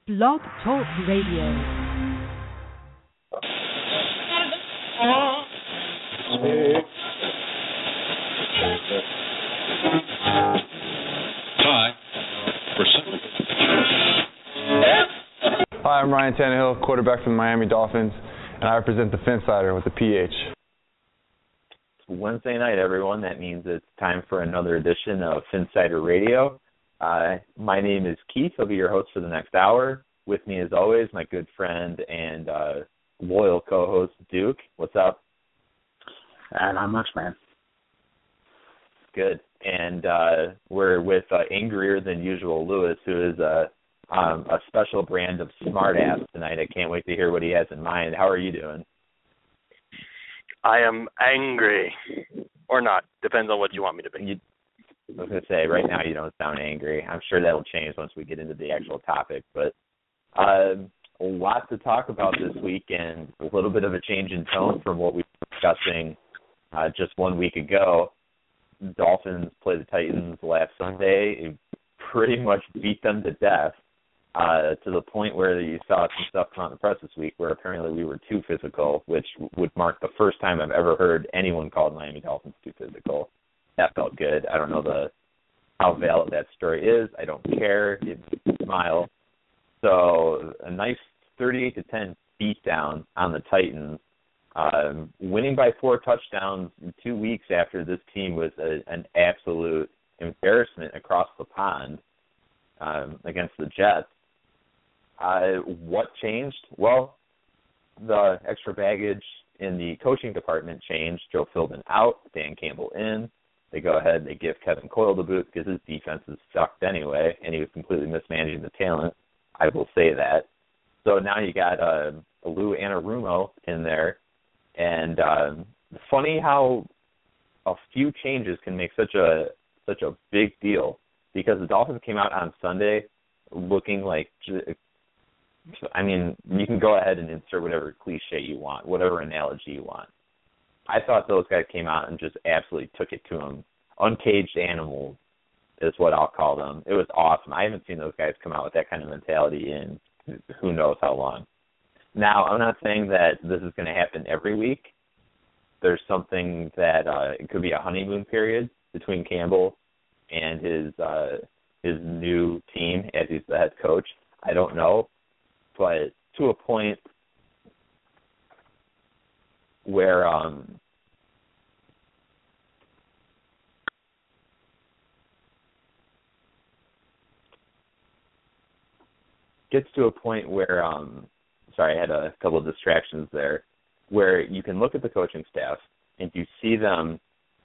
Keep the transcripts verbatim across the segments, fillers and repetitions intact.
Blog Talk Radio. Hi, I'm Ryan Tannehill, quarterback for the Miami Dolphins, and I represent the Phinsider with the P H. It's Wednesday night, everyone. That means it's time for another edition of Phinsider Radio. Uh, my name is Keith. I'll be your host for the next hour. With me, as always, my good friend and uh, loyal co-host, Duke. What's up? Uh, not much, man. Good. And uh, we're with uh, angrier than usual Lewis, who is a, um, a special brand of smartass tonight. I can't wait to hear what he has in mind. How are you doing? I am angry. Or not. Depends on what you want me to be. You, I was going to say, right now you don't sound angry. I'm sure that'll change once we get into the actual topic. But uh, a lot to talk about this week, and a little bit of a change in tone from what we were discussing uh, just one week ago. Dolphins played the Titans last Sunday. It pretty much beat them to death uh, to the point where you saw some stuff come out in the press this week where apparently we were too physical, which would mark the first time I've ever heard anyone call the Miami Dolphins too physical. That felt good. I don't know the how valid that story is. I don't care. It makes me smile. So a nice thirty-eight to ten beatdown on the Titans, um, winning by four touchdowns in two weeks after this team was a, an absolute embarrassment across the pond um, against the Jets. Uh, what changed? Well, the extra baggage in the coaching department changed. Joe Philbin out, Dan Campbell in. They go ahead and they give Kevin Coyle the boot because his defense is sucked anyway, and he was completely mismanaging the talent. I will say that. So now you got uh, Lou Anarumo in there, and um, funny how a few changes can make such a such a big deal, because the Dolphins came out on Sunday looking like, I mean, you can go ahead and insert whatever cliche you want, whatever analogy you want. I thought those guys came out and just absolutely took it to them. Uncaged animals is what I'll call them. It was awesome. I haven't seen those guys come out with that kind of mentality in who knows how long. Now, I'm not saying that this is going to happen every week. There's something that uh, it could be a honeymoon period between Campbell and his uh, his new team as he's the head coach. I don't know. But to a point where um, gets to a point where, um, sorry, I had a couple of distractions there, where you can look at the coaching staff and you see them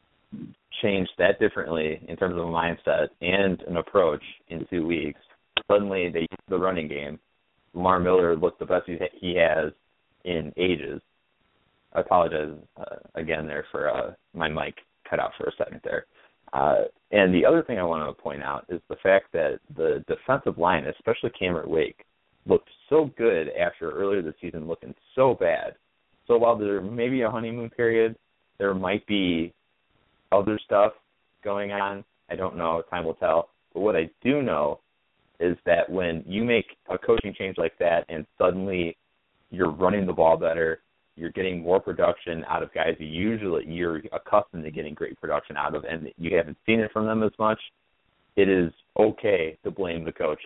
change that differently in terms of a mindset and an approach in two weeks. Suddenly they use the running game. Lamar Miller looked the best he has in ages. I apologize uh, again there for uh, my mic cut out for a second there. Uh, and the other thing I want to point out is the fact that the defensive line, especially Cameron Wake, looked so good after earlier this season looking so bad. So while there may be a honeymoon period, there might be other stuff going on. I don't know. Time will tell. But what I do know is that when you make a coaching change like that and suddenly you're running the ball better, you're getting more production out of guys you usually you're accustomed to getting great production out of, and you haven't seen it from them as much, it is okay to blame the coach.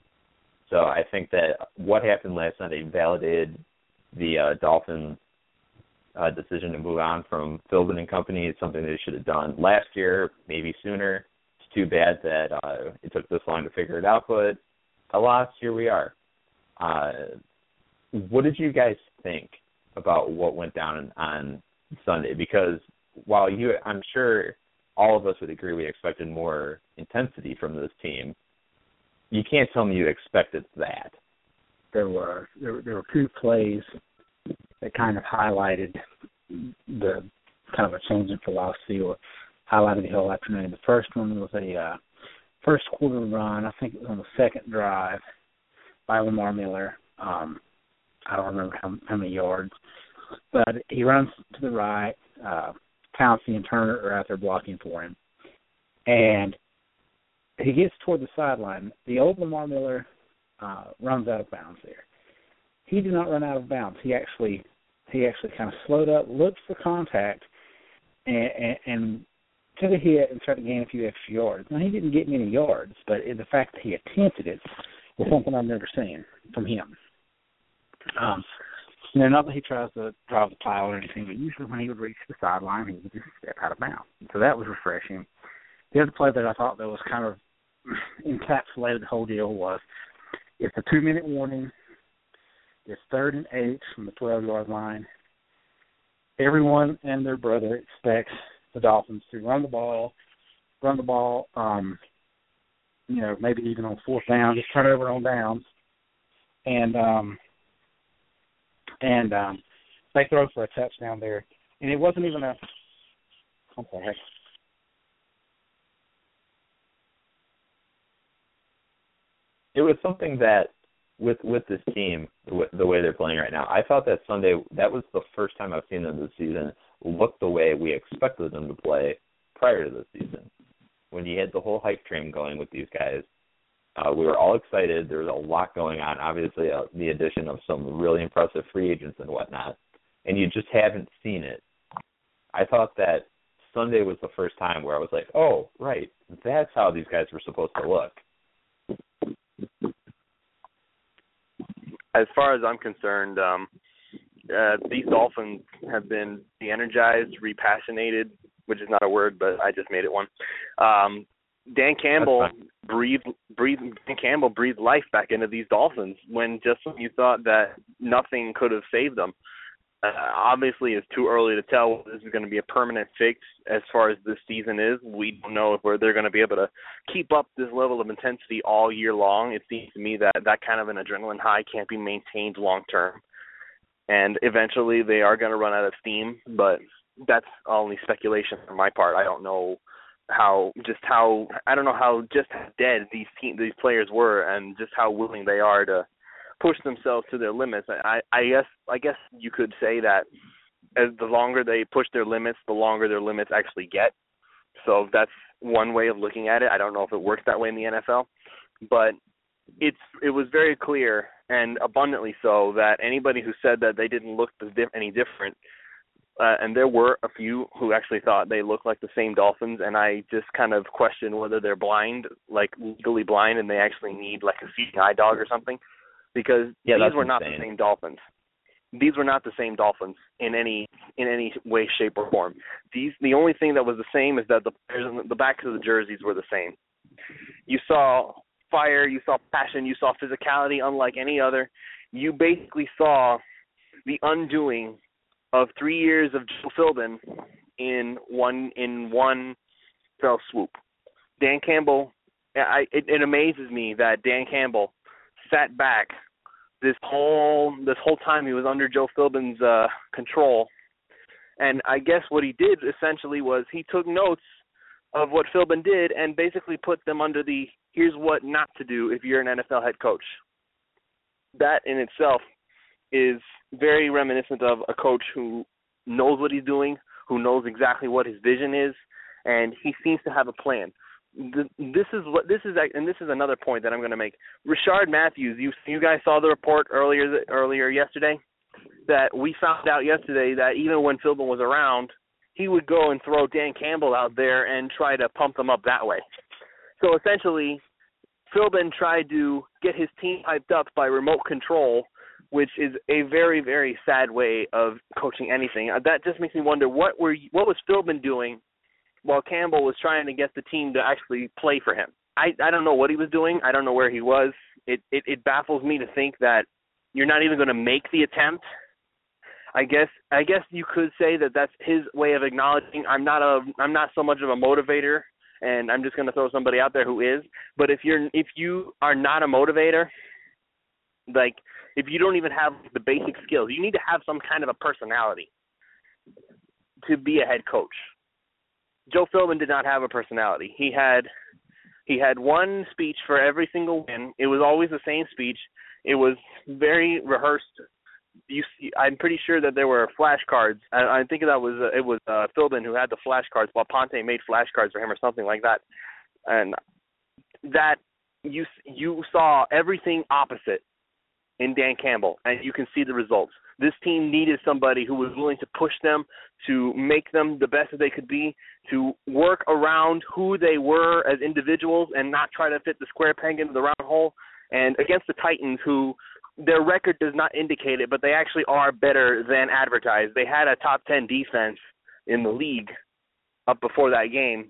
So I think that what happened last Sunday validated the uh, Dolphins' uh, decision to move on from Philbin and company. It's something they should have done last year, maybe sooner. It's too bad that uh, it took this long to figure it out, but alas, here we are. Uh, what did you guys think about what went down on Sunday? Because while you, I'm sure all of us would agree we expected more intensity from this team, you can't tell me you expected that. There were there, there were two plays that kind of highlighted the kind of a change in philosophy, or highlighted the whole afternoon. The first one was a uh, first quarter run. I think it was on the second drive by Lamar Miller. Um, I don't remember how, how many yards, but he runs to the right. Uh, Pouncey and Turner are out there blocking for him, and he gets toward the sideline. The old Lamar Miller uh, runs out of bounds there. He did not run out of bounds. He actually he actually kind of slowed up, looked for contact, and, and, and took a hit and started to gain a few extra yards. Now, he didn't get many yards, but the fact that he attempted it was something I've never seen from him. Um, you know, not that he tries to drive the pile or anything, but usually when he would reach the sideline, he would just step out of bounds. So that was refreshing. The other play that I thought that was kind of encapsulated the whole deal was it's a two-minute warning. It's third and eight from the twelve-yard line. Everyone and their brother expects the Dolphins to run the ball, run the ball, um, you know, maybe even on fourth down, just turn over on downs, and um, and um, they throw for a touchdown there. And it wasn't even a – I'm sorry. It was something that, with with this team, the, the way they're playing right now, I thought that Sunday, that was the first time I've seen them this season look the way we expected them to play prior to the season. When you had the whole hype train going with these guys, uh, we were all excited. There was a lot going on. Obviously, uh, the addition of some really impressive free agents and whatnot, and you just haven't seen it. I thought that Sunday was the first time where I was like, oh, right, that's how these guys were supposed to look. As far as I'm concerned, um, uh, these Dolphins have been de-energized, repassionated, which is not a word, but I just made it one. Um, Dan Campbell breathed, breathed. Dan Campbell breathed life back into these Dolphins when just when you thought that nothing could have saved them. Uh, obviously, it's too early to tell whether this is going to be a permanent fix as far as this season is. We don't know if we're, they're going to be able to keep up this level of intensity all year long. It seems to me that that kind of an adrenaline high can't be maintained long term. And eventually they are going to run out of steam, but that's only speculation on my part. I don't know how just how I don't know how just how dead these team these players were and just how willing they are to push themselves to their limits. I, I guess I guess you could say that as the longer they push their limits, the longer their limits actually get. So that's one way of looking at it. I don't know if it works that way in the N F L, but it's it was very clear and abundantly so that anybody who said that they didn't look any different, uh, and there were a few who actually thought they looked like the same Dolphins, and I just kind of question whether they're blind, like legally blind, and they actually need like a seeing eye dog or something. Because yeah, these were not insane. the same Dolphins. These were not the same Dolphins in any in any way, shape, or form. These the only thing that was the same is that the players, the backs of the jerseys were the same. You saw fire, you saw passion, you saw physicality unlike any other. You basically saw the undoing of three years of Joe Philbin in one in one fell swoop. Dan Campbell, I, it, it amazes me that Dan Campbell sat back this whole this whole time he was under Joe Philbin's uh, control, and I guess what he did essentially was he took notes of what Philbin did and basically put them under the here's what not to do if you're an N F L head coach. That in itself is very reminiscent of a coach who knows what he's doing, who knows exactly what his vision is, and he seems to have a plan. This is what this is, and this is another point that I'm going to make. Rishard Matthews, you you guys saw the report earlier earlier yesterday that we found out yesterday that even when Philbin was around, he would go and throw Dan Campbell out there and try to pump them up that way. So essentially, Philbin tried to get his team hyped up by remote control, which is a very very sad way of coaching anything. That just makes me wonder what were what was Philbin doing while Campbell was trying to get the team to actually play for him. I, I don't know what he was doing. I don't know where he was. It, it it baffles me to think that you're not even going to make the attempt. I guess I guess you could say that that's his way of acknowledging I'm not a I'm not so much of a motivator, and I'm just going to throw somebody out there who is. But if you're if you are not a motivator, like if you don't even have the basic skills, you need to have some kind of a personality to be a head coach. Joe Philbin did not have a personality. He had he had one speech for every single win. It was always the same speech. It was very rehearsed. You see, I'm pretty sure that there were flashcards. I, I think that was uh, it was uh, Philbin who had the flashcards, while Ponte made flashcards for him or something like that. And that you you saw everything opposite in Dan Campbell, and you can see the results. This team needed somebody who was willing to push them, to make them the best that they could be, to work around who they were as individuals and not try to fit the square peg into the round hole. And against the Titans, who their record does not indicate it, but they actually are better than advertised. They had a top ten defense in the league up before that game.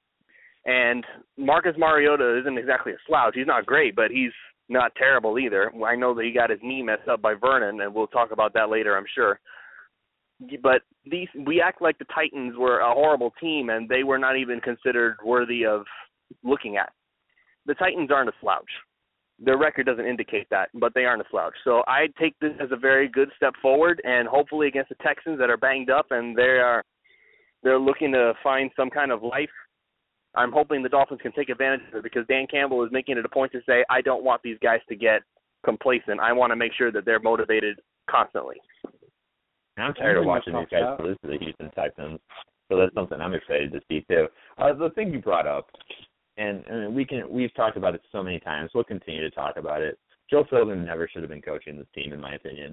And Marcus Mariota isn't exactly a slouch. He's not great, but he's not terrible either. I know that he got his knee messed up by Vernon, and we'll talk about that later, I'm sure. But these we act like the Titans were a horrible team, and they were not even considered worthy of looking at. The Titans aren't a slouch. Their record doesn't indicate that, but they aren't a slouch. So I take this as a very good step forward, and hopefully against the Texans that are banged up and they are they're looking to find some kind of life, I'm hoping the Dolphins can take advantage of it, because Dan Campbell is making it a point to say, I don't want these guys to get complacent. I want to make sure that they're motivated constantly. I'm tired of watching these guys lose to the Houston Texans, so that's something I'm excited to see too. Uh, the thing you brought up, and, and we can we've talked about it so many times. We'll continue to talk about it. Joe Philbin never should have been coaching this team, in my opinion.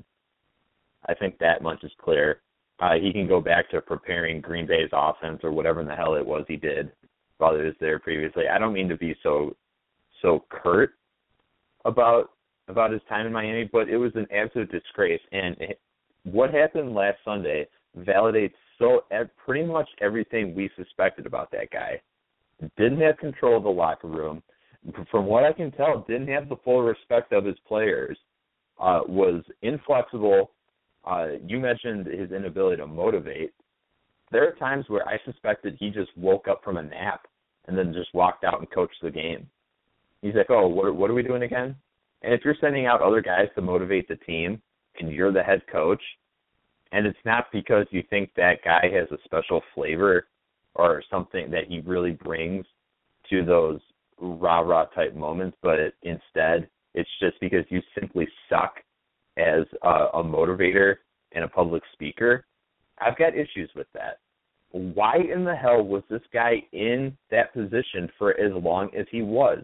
I think that much is clear. Uh, he can go back to preparing Green Bay's offense or whatever in the hell it was he did while he was there previously. I don't mean to be so so curt about about his time in Miami, but it was an absolute disgrace. And it, what happened last Sunday validates so pretty much everything we suspected about that guy. Didn't have control of the locker room. From what I can tell, didn't have the full respect of his players. Uh, was inflexible. Uh, you mentioned his inability to motivate. There are times where I suspected he just woke up from a nap and then just walked out and coached the game. He's like, oh, what, what are we doing again? And if you're sending out other guys to motivate the team and you're the head coach, and it's not because you think that guy has a special flavor or something that he really brings to those rah-rah type moments, but it, instead it's just because you simply suck as a, a motivator and a public speaker, I've got issues with that. Why in the hell was this guy in that position for as long as he was?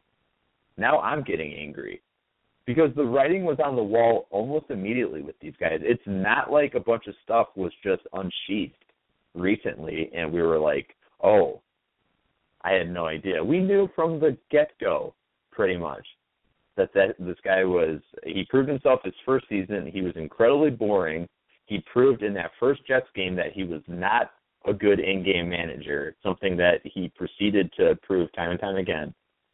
Now I'm getting angry because the writing was on the wall almost immediately with these guys. It's not like a bunch of stuff was just unsheathed recently and we were like, oh, I had no idea. We knew from the get-go pretty much that, that this guy was, he proved himself his first season. He was incredibly boring. He proved in that first Jets game that he was not a good in-game manager, something that he proceeded to prove time and time again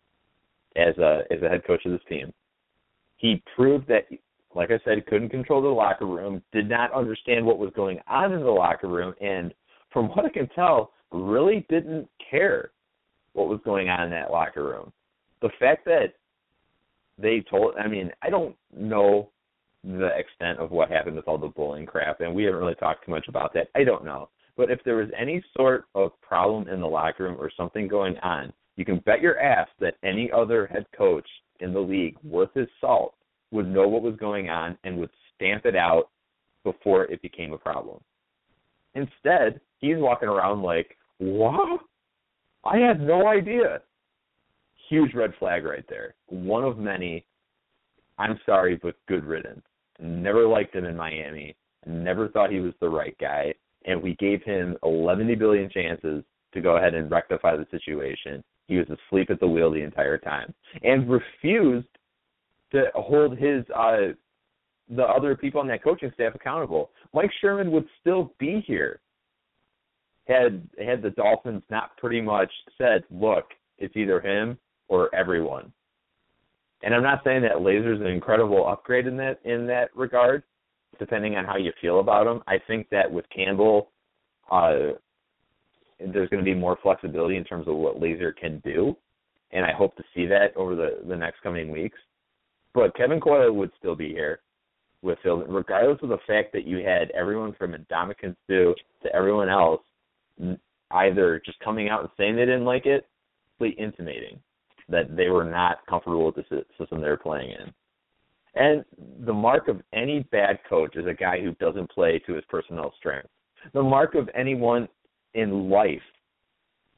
as a as a head coach of this team. He proved that, like I said, couldn't control the locker room, did not understand what was going on in the locker room, and from what I can tell, really didn't care what was going on in that locker room. The fact that they told, I mean, I don't know the extent of what happened with all the bullying crap, and we haven't really talked too much about that. I don't know. But if there was any sort of problem in the locker room or something going on, you can bet your ass that any other head coach in the league worth his salt would know what was going on and would stamp it out before it became a problem. Instead, he's walking around like, what? I had no idea. Huge red flag right there. One of many. I'm sorry, but good riddance. Never liked him in Miami. Never thought he was the right guy. And we gave him eleven billion chances to go ahead and rectify the situation. He was asleep at the wheel the entire time and refused to hold his uh, the other people on that coaching staff accountable. Mike Sherman would still be here had had the Dolphins not pretty much said, look, it's either him or everyone. And I'm not saying that Lazor's an incredible upgrade in that in that regard, depending on how you feel about him. I think that with Campbell, uh, there's going to be more flexibility in terms of what Lazor can do, and I hope to see that over the, the next coming weeks. But Kevin Coyle would still be here with Phil, regardless of the fact that you had everyone from Ndamukong Suh to everyone else either just coming out and saying they didn't like it, or intimating that they were not comfortable with the system they were playing in. And the mark of any bad coach is a guy who doesn't play to his personnel strength. The mark of anyone in life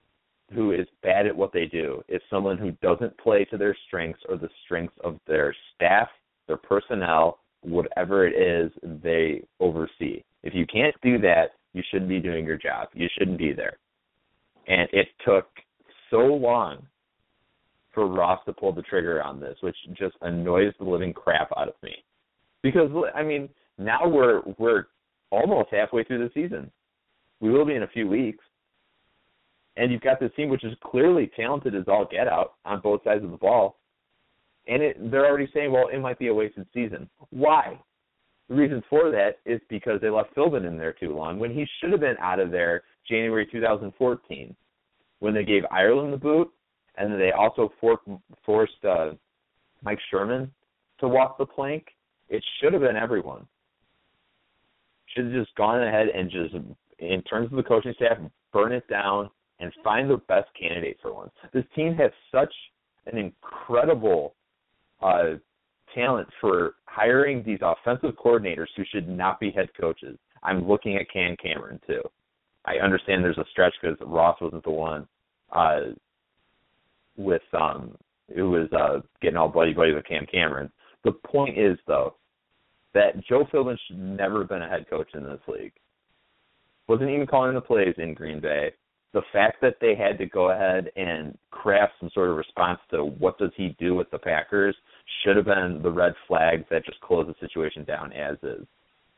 who is bad at what they do is someone who doesn't play to their strengths or the strengths of their staff, their personnel, whatever it is they oversee. If you can't do that, you shouldn't be doing your job. You shouldn't be there. And it took so long for Ross to pull the trigger on this, which just annoys the living crap out of me. Because, I mean, now we're we're almost halfway through the season. We will be in a few weeks. And you've got this team which is clearly talented as all get out on both sides of the ball. And it, they're already saying, well, it might be a wasted season. Why? The reason for that is because they left Philbin in there too long when he should have been out of there January two thousand fourteen when they gave Ireland the boot, and then they also for, forced uh, Mike Sherman to walk the plank. It should have been everyone. Should have just gone ahead and just, in terms of the coaching staff, burn it down and find the best candidate for once. This team has such an incredible uh, talent for hiring these offensive coordinators who should not be head coaches. I'm looking at Cam Cameron, too. I understand there's a stretch because Ross wasn't the one uh, with um, who was uh, getting all buddy-buddy with Cam Cameron. The point is, though, that Joe Philbin should never have been a head coach in this league. Wasn't even calling the plays in Green Bay. The fact that they had to go ahead and craft some sort of response to what does he do with the Packers should have been the red flags that just close the situation down as is.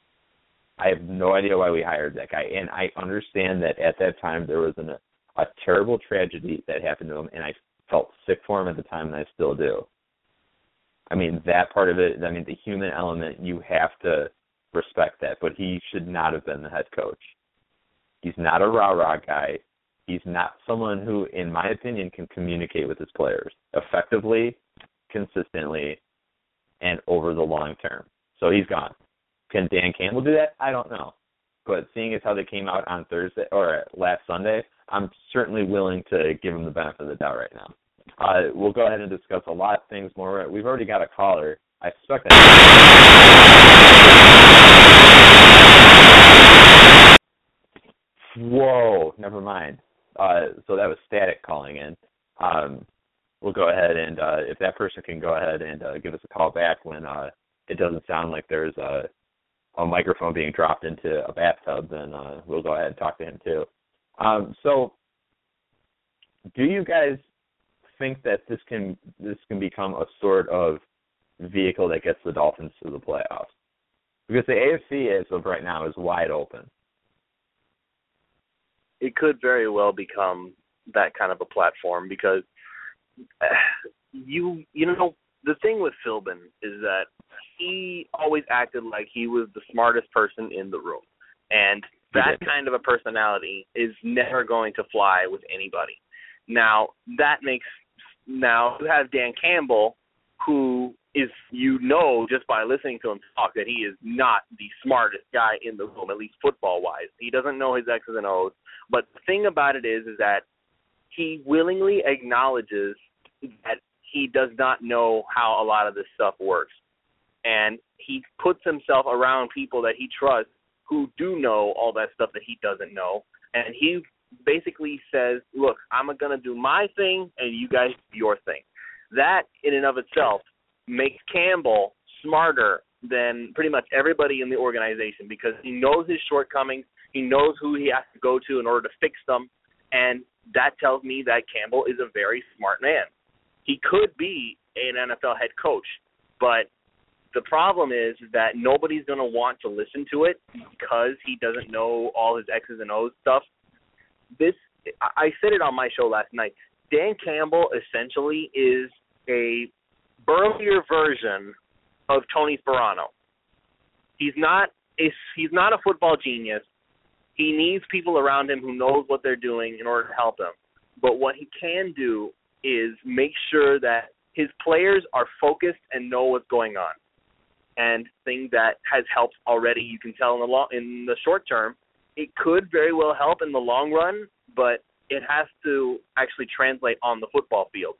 I have no idea why we hired that guy, and I understand that at that time there was an, a terrible tragedy that happened to him, and I felt sick for him at the time, and I still do. I mean, that part of it, I mean, the human element, you have to respect that, but he should not have been the head coach. He's not a rah-rah guy. He's not someone who, in my opinion, can communicate with his players effectively, consistently, and over the long term. So he's gone. Can Dan Campbell do that? I don't know. But seeing as how they came out on Thursday or last Sunday, I'm certainly willing to give him the benefit of the doubt right now. Uh, we'll go ahead and discuss a lot of things more. We've already got a caller. I suspect that. Whoa, never mind. Uh, so that was Static calling in. Um, we'll go ahead and uh, if that person can go ahead and uh, give us a call back when uh, it doesn't sound like there's a, a microphone being dropped into a bathtub, then uh, we'll go ahead and talk to him too. Um, so do you guys think that this can this can become a sort of vehicle that gets the Dolphins to the playoffs? Because the A F C as of right now is wide open. It could very well become that kind of a platform because uh, you you know the thing with Philbin is that he always acted like he was the smartest person in the room, and that kind of a personality is never going to fly with anybody. Now that makes now you have Dan Campbell, who is, you know, just by listening to him talk, that he is not the smartest guy in the room, at least football-wise. He doesn't know his X's and O's. But the thing about it is, is that he willingly acknowledges that he does not know how a lot of this stuff works. And he puts himself around people that he trusts who do know all that stuff that he doesn't know. And he basically says, look, I'm going to do my thing, and you guys do your thing. That, in and of itself, makes Campbell smarter than pretty much everybody in the organization because he knows his shortcomings. He knows who he has to go to in order to fix them, and that tells me that Campbell is a very smart man. He could be an N F L head coach, but the problem is that nobody's going to want to listen to it because he doesn't know all his X's and O's stuff. This, I said it on my show last night. Dan Campbell essentially is a burlier version of Tony Sparano. He's not a, he's not a football genius. He needs people around him who knows what they're doing in order to help him. But what he can do is make sure that his players are focused and know what's going on. And thing that has helped already, you can tell in the long, in the short term. It could very well help in the long run, but it has to actually translate on the football field.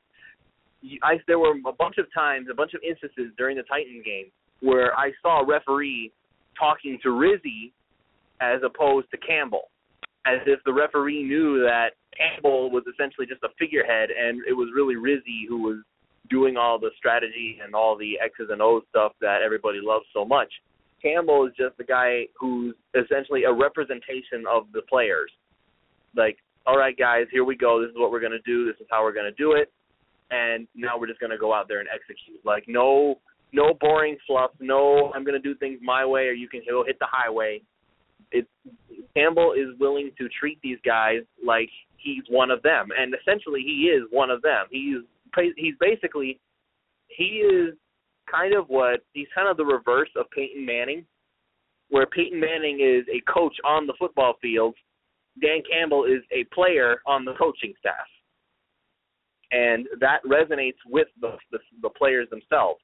I, there were a bunch of times, a bunch of instances during the Titan game where I saw a referee talking to Rizzi as opposed to Campbell. as if the referee knew that Campbell was essentially just a figurehead and it was really Rizzi who was doing all the strategy and all the X's and O's stuff that everybody loves so much. Campbell is just the guy who's essentially a representation of the players. Like, all right, guys, here we go. This is what we're going to do. This is how we're going to do it. And now we're just going to go out there and execute. Like, no no boring fluff. No, I'm going to do things my way or you can go hit the highway. It, Campbell is willing to treat these guys like he's one of them. And essentially he is one of them. He's he's basically, he is kind of what, he's kind of the reverse of Peyton Manning, where Peyton Manning is a coach on the football field. Dan Campbell is a player on the coaching staff. And that resonates with the, the, the players themselves.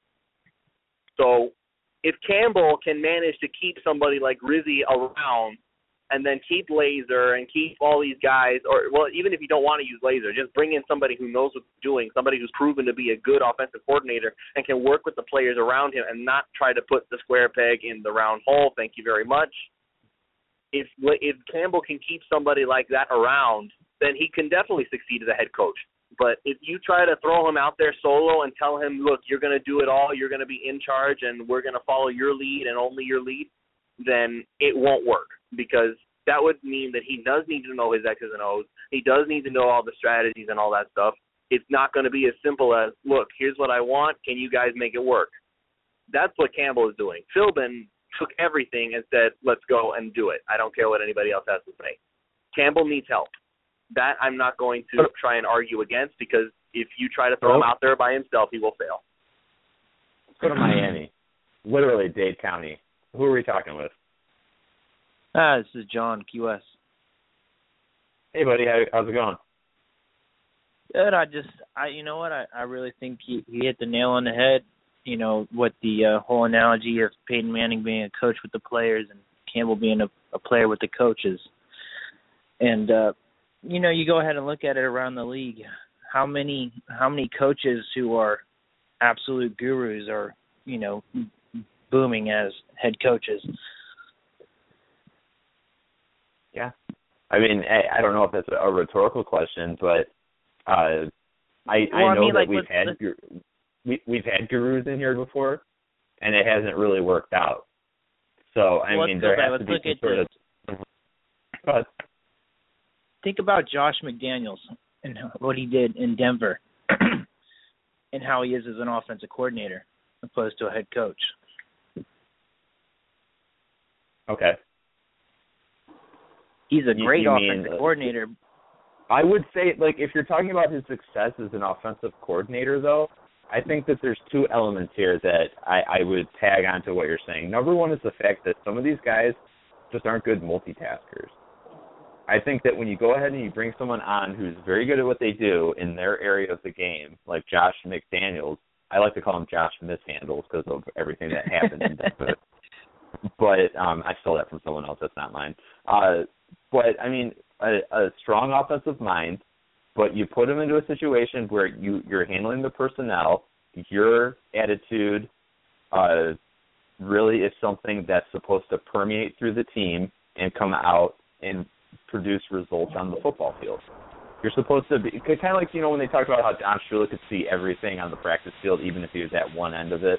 So if Campbell can manage to keep somebody like Rizzi around and then keep Laser and keep all these guys, or, well, even if you don't want to use Laser, just bring in somebody who knows what they're doing, somebody who's proven to be a good offensive coordinator and can work with the players around him and not try to put the square peg in the round hole, thank you very much. If, if Campbell can keep somebody like that around, then he can definitely succeed as a head coach. But if you try to throw him out there solo and tell him, look, you're going to do it all, you're going to be in charge, and we're going to follow your lead and only your lead, then it won't work, because that would mean that he does need to know his X's and O's. He does need to know all the strategies and all that stuff. It's not going to be as simple as, look, here's what I want. Can you guys make it work? That's what Campbell is doing. Philbin took everything and said, let's go and do it. I don't care what anybody else has to say. Campbell needs help. That I'm not going to try and argue against, because if you try to throw him out there by himself, he will fail. Let's go to Miami. Literally Dade County. Who are we talking with? Ah, this is John, Key West. Hey, buddy. How, how's it going? Good. I just, I, you know what? I, I really think he, he hit the nail on the head. You know, what the uh, whole analogy of Peyton Manning being a coach with the players and Campbell being a, a player with the coaches. And, uh, you know, you go ahead and look at it around the league. How many how many coaches who are absolute gurus are, you know, booming as head coaches? Yeah. I mean, I, I don't know if that's a rhetorical question, but uh, I, well, I know I mean, that like, we've let's, had let's, we, we've had gurus in here before, and it hasn't really worked out. So, I well, mean, there has let's to be look some at sort this. of... Go ahead. Think about Josh McDaniels and what he did in Denver and how he is as an offensive coordinator opposed to a head coach. Okay. He's a You- great you offensive mean, uh, coordinator. I would say, like, if you're talking about his success as an offensive coordinator, though, I think that there's two elements here that I, I would tag onto what you're saying. Number one is the fact that some of these guys just aren't good multitaskers. I think that when you go ahead and you bring someone on who's very good at what they do in their area of the game, like Josh McDaniels, I like to call him Josh Mishandles because of everything that happened in Denver. But um, I stole that from someone else. That's not mine. Uh, but, I mean, a, a strong offensive mind, but you put him into a situation where you, you're handling the personnel, your attitude uh, really is something that's supposed to permeate through the team and come out and produce results on the football field. You're supposed to be kind of like, you know, when they talk about how Don Shula could see everything on the practice field, even if he was at one end of it.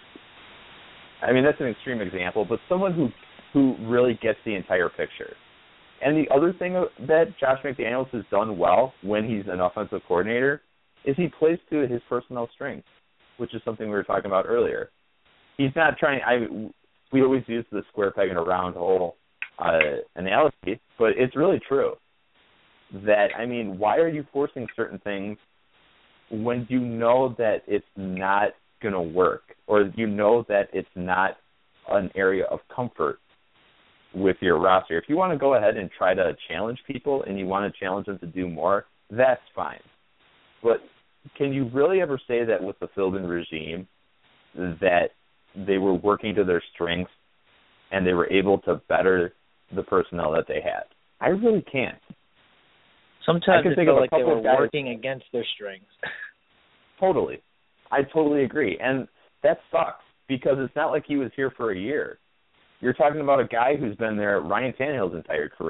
I mean, that's an extreme example, but someone who who really gets the entire picture. And the other thing that Josh McDaniels has done well when he's an offensive coordinator is he plays to his personnel strengths, which is something we were talking about earlier. He's not trying. I we always use the square peg in a round hole Uh, analogy, but it's really true that, I mean, why are you forcing certain things when you know that it's not going to work, or you know that it's not an area of comfort with your roster? If you want to go ahead and try to challenge people and you want to challenge them to do more, that's fine. But can you really ever say that with the Philbin regime that they were working to their strengths and they were able to better the personnel that they had? I really can't. Sometimes I it think felt of a like they couple were of guys- working against their strengths. Totally. I totally agree. And that sucks because it's not like he was here for a year. You're talking about a guy who's been there Ryan Tannehill's entire career,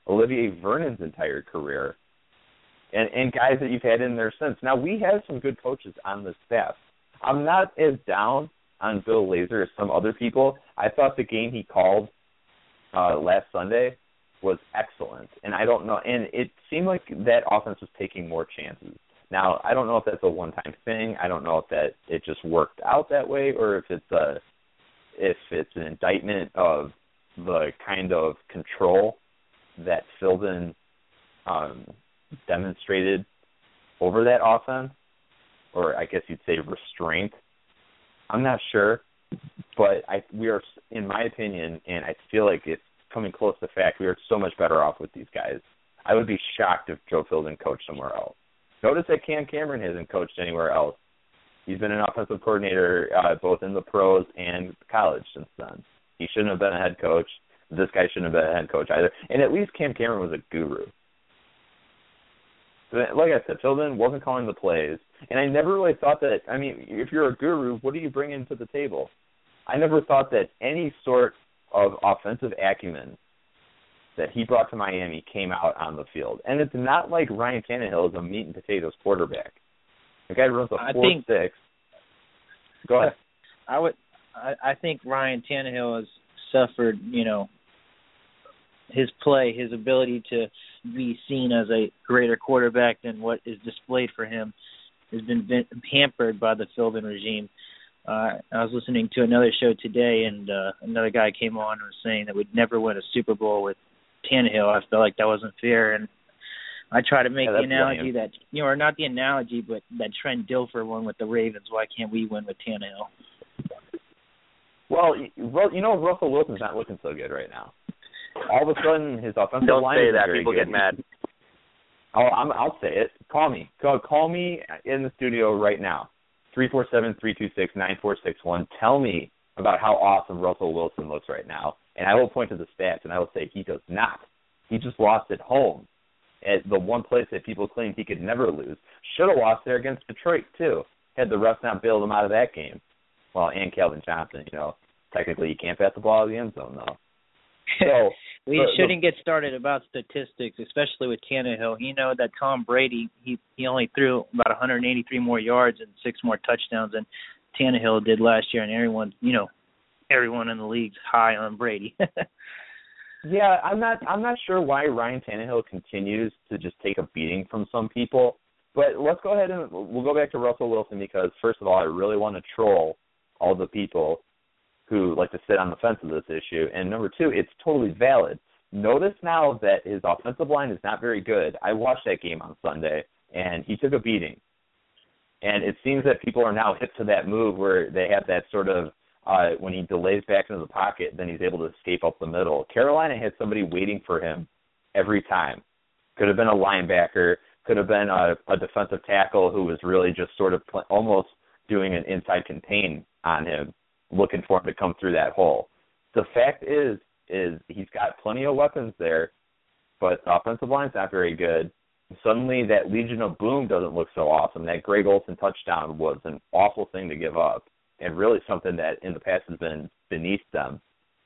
Olivier Vernon's entire career, and, and guys that you've had in there since. Now, we have some good coaches on the staff. I'm not as down on Bill Lazor as some other people. I thought the game he called uh, last Sunday was excellent, and I don't know, and it seemed like that offense was taking more chances. Now, I don't know if that's a one-time thing. I don't know if that it just worked out that way, or if it's a if it's an indictment of the kind of control that Philbin um, demonstrated over that offense, or I guess you'd say restraint. I'm not sure, but I we are, in my opinion, and I feel like it's coming close to fact, we are so much better off with these guys. I would be shocked if Joe Philbin coached somewhere else. Notice that Cam Cameron hasn't coached anywhere else. He's been an offensive coordinator uh, both in the pros and college since then. He shouldn't have been a head coach. This guy shouldn't have been a head coach either. And at least Cam Cameron was a guru. Like I said, Philbin wasn't calling the plays. And I never really thought that, I mean, if you're a guru, what do you bring into the table? I never thought that any sort of offensive acumen that he brought to Miami came out on the field. And it's not like Ryan Tannehill is a meat and potatoes quarterback. The guy runs a four six. Go ahead. I would. I, I think Ryan Tannehill has suffered, you know, his play, his ability to be seen as a greater quarterback than what is displayed for him has been hampered by the Philbin regime. Uh, I was listening to another show today, and uh, another guy came on and was saying that we'd never win a Super Bowl with Tannehill. I felt like that wasn't fair, and I try to make yeah, the analogy lame. that, you know, or not the analogy, but that Trent Dilfer won with the Ravens. Why can't we win with Tannehill? Well, you know, Russell Wilson's not looking so good right now. All of a sudden, his offensive Don't line say is that. very People good. get mad. Oh, I'm, I'll say it. Call me. Call, call me in the studio right now. three four seven, three two six, nine four six one. Tell me about how awesome Russell Wilson looks right now, and I will point to the stats, and I will say he does not. He just lost at home at the one place that people claimed he could never lose. Should have lost there against Detroit, too, had the refs not bailed him out of that game. Well, and Calvin Johnson, you know. Technically, you can't pass the ball out of the end zone, though. So, we the, shouldn't the, get started about statistics, especially with Tannehill. You know that Tom Brady, he, he only threw about one hundred eighty-three more yards and six more touchdowns than Tannehill did last year, and everyone, you know, everyone in the league's high on Brady. Yeah, I'm not I'm not sure why Ryan Tannehill continues to just take a beating from some people. But let's go ahead and we'll go back to Russell Wilson because, first of all, I really want to troll all the people who like to sit on the fence of this issue. And number two, it's totally valid. Notice now that his offensive line is not very good. I watched that game on Sunday, and he took a beating. And it seems that people are now hip to that move where they have that sort of, uh, when he delays back into the pocket, then he's able to escape up the middle. Carolina had somebody waiting for him every time. Could have been a linebacker, could have been a, a defensive tackle who was really just sort of pl- almost doing an inside contain on him, looking for him to come through that hole. The fact is, is he's got plenty of weapons there, but the offensive line's not very good. Suddenly that Legion of Boom doesn't look so awesome. That Greg Olsen touchdown was an awful thing to give up, and really something that in the past has been beneath them.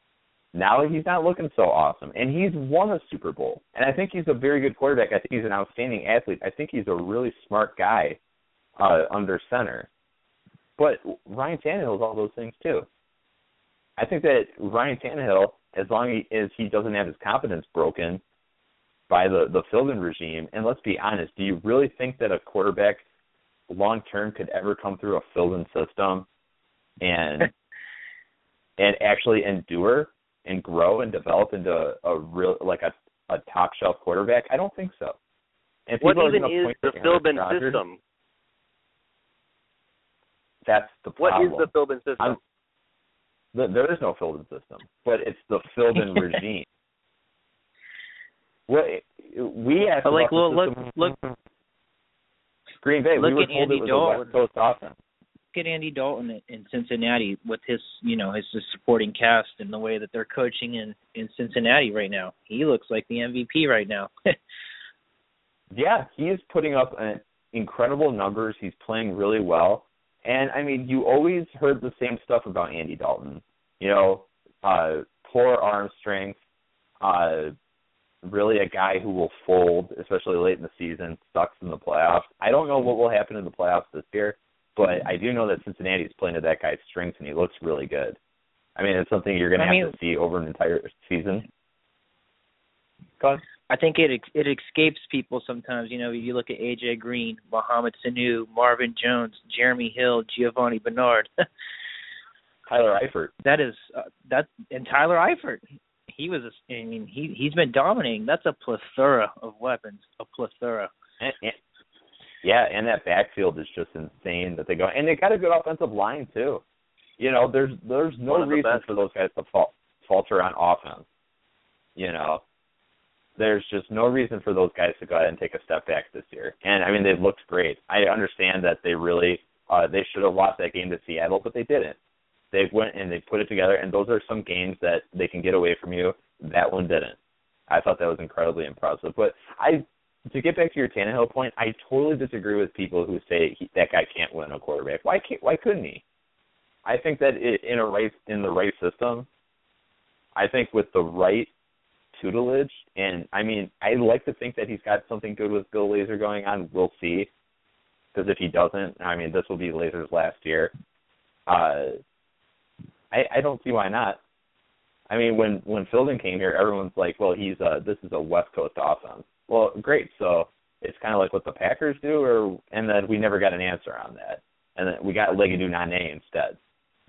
Now he's not looking so awesome, and he's won a Super Bowl. And I think he's a very good quarterback. I think he's an outstanding athlete. I think he's a really smart guy uh, under center. But Ryan Tannehill is all those things too. I think that Ryan Tannehill, as long as he doesn't have his confidence broken by the, the Philbin regime, and let's be honest, do you really think that a quarterback long-term could ever come through a Philbin system and and actually endure and grow and develop into a, a real, like a, a top-shelf quarterback? I don't think so. And what even is the Philbin system? That's the What problem. is the Philbin system? I'm, the, there is no Philbin system, but it's the Philbin regime. Well, we asked but like, about look, the look, look, Green Bay. Look we were at told Andy it was Dalton. a West Coast offense. Look at Andy Dalton in Cincinnati with his, you know, his supporting cast and the way that they're coaching in, in Cincinnati right now. He looks like the M V P right now. Yeah, he is putting up an incredible numbers. He's playing really well. And, I mean, you always heard the same stuff about Andy Dalton. You know, uh, poor arm strength, uh, really a guy who will fold, especially late in the season, sucks in the playoffs. I don't know what will happen in the playoffs this year, but I do know that Cincinnati's playing to that guy's strengths, and he looks really good. I mean, it's something you're going to have mean, to see over an entire season. Go ahead. I think it it escapes people sometimes. You know, you look at A J Green, Mohamed Sanu, Marvin Jones, Jeremy Hill, Giovanni Bernard. Tyler Eifert. That is uh, that, and Tyler Eifert. He was. A, I mean, he he's been dominating. That's a plethora of weapons. A plethora. And, and, yeah, and that backfield is just insane that they go. And they got a good offensive line too. You know, there's there's no reason for those guys to fal- falter on offense. You know, there's just no reason for those guys to go ahead and take a step back this year. And I mean, they've looked great. I understand that they really uh, they should have lost that game to Seattle, but they didn't. They went and they put it together, and those are some games that they can get away from you. That one didn't. I thought that was incredibly impressive. But I, to get back to your Tannehill point, I totally disagree with people who say he, that guy can't win a quarterback. Why can't? Why couldn't he? I think that it, in a right in the right system, I think with the right tutelage, and I mean, I like to think that he's got something good with Bill Lazor going on. We'll see, because if he doesn't, I mean, this will be Lazor's last year. Uh, I, I don't see why not. I mean, when when Fielding came here, everyone's like, well, he's a, this is a West Coast offense. Well, great. So it's kind of like what the Packers do, or and then we never got an answer on that, and then we got Legadou Nane instead.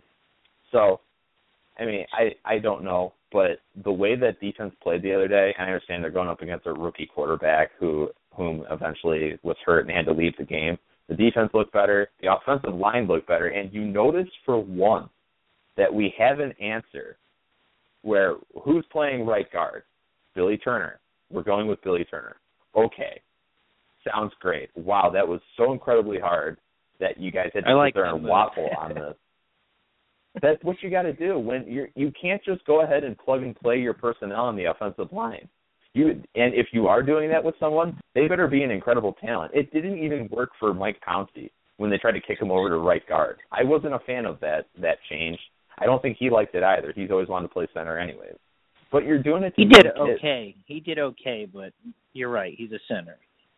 So, I mean, I, I don't know, but the way that defense played the other day, and I understand they're going up against a rookie quarterback who whom eventually was hurt and had to leave the game. The defense looked better. The offensive line looked better, and you noticed for once that we have an answer where who's playing right guard? Billy Turner. We're going with Billy Turner. Okay. Sounds great. Wow, that was so incredibly hard that you guys had to like sit there and waffle on this. That's what you got to do. When you're, you can't just go ahead and plug and play your personnel on the offensive line. You and if you are doing that with someone, they better be an incredible talent. It didn't even work for Mike Pouncey when they tried to kick him over to right guard. I wasn't a fan of that that change. I don't think he liked it either. He's always wanted to play center anyways. But you're doing it to He did kids. okay. He did okay, but you're right. He's a center.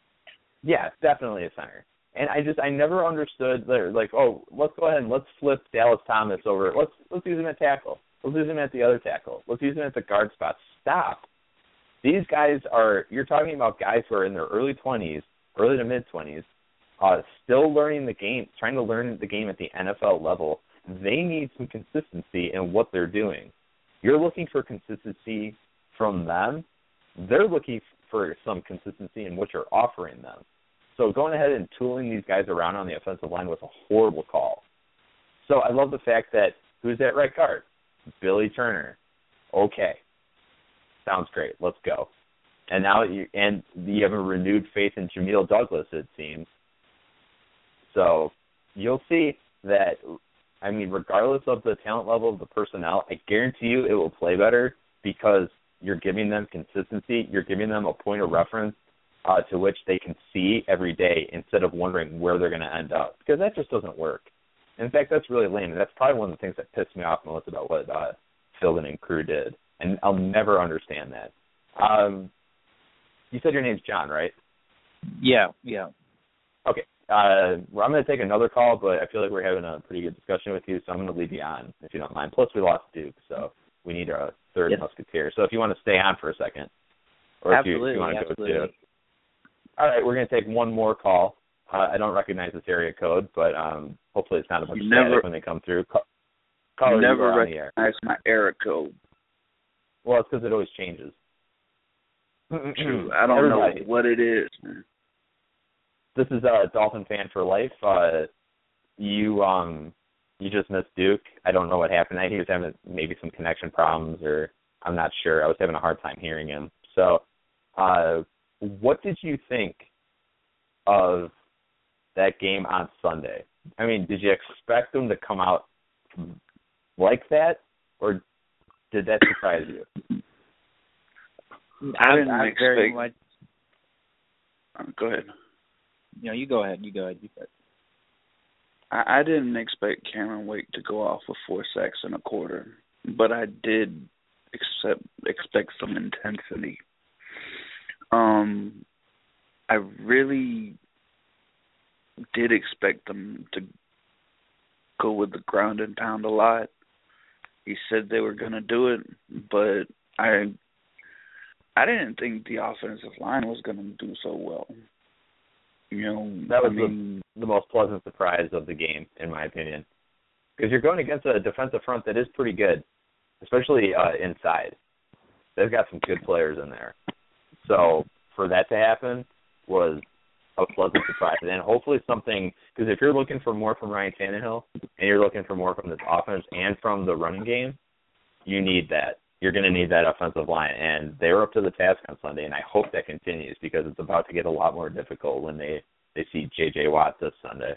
Yeah, definitely a center. And I just I never understood like, oh, let's go ahead and let's flip Dallas Thomas over. Let's let's use him at tackle. Let's use him at the other tackle. Let's use him at the guard spot. Stop. These guys are you're talking about guys who are in their early twenties, early to mid twenties, uh, still learning the game, trying to learn the game at the N F L level. They need some consistency in what they're doing. You're looking for consistency from them. They're looking for some consistency in what you're offering them. So going ahead and tooling these guys around on the offensive line was a horrible call. So I love the fact that who's at right guard? Billy Turner. Okay. Sounds great. Let's go. And now you and you have a renewed faith in Jamil Douglas, it seems. So you'll see that. I mean, regardless of the talent level of the personnel, I guarantee you it will play better because you're giving them consistency. You're giving them a point of reference uh, to which they can see every day instead of wondering where they're going to end up, because that just doesn't work. In fact, that's really lame. That's probably one of the things that pissed me off most about what uh, Philbin and crew did, and I'll never understand that. Um, you said your name's John, right? Yeah, yeah. Okay. Uh, well, I'm going to take another call, but I feel like we're having a pretty good discussion with you, so I'm going to leave you on, if you don't mind. Plus, we lost Duke, so we need a third yes. musketeer. So if you want to stay on for a second, or absolutely, if you, if you want to absolutely. go to. All right, we're going to take one more call. Uh, I don't recognize this area code, but um, hopefully it's not a bunch of static when they come through. Call, call you never you recognize my area code. Well, it's because it always changes. True. I don't Everybody. know what it is, man. This is a Dolphin fan for life. Uh, you um, you just missed Duke. I don't know what happened. I think he was having maybe some connection problems, or I'm not sure. I was having a hard time hearing him. So, uh, what did you think of that game on Sunday? I mean, did you expect them to come out like that, or did that surprise you? I didn't I, I expect. very much, Go ahead. You know, you go ahead. You go ahead. You go ahead. I, I didn't expect Cameron Wake to go off with four sacks in a quarter, but I did accept, expect some intensity. really did expect them to go with the ground and pound a lot. He said they were going to do it, but I I didn't think the offensive line was going to do so well. You know, that was I mean, the, the most pleasant surprise of the game, in my opinion, because you're going against a defensive front that is pretty good, especially uh, inside. They've got some good players in there. So for that to happen was a pleasant surprise. And hopefully something, because if you're looking for more from Ryan Tannehill and you're looking for more from this offense and from the running game, you need that. You're going to need that offensive line. And they were up to the task on Sunday, and I hope that continues because it's about to get a lot more difficult when they, they see J J. Watt this Sunday.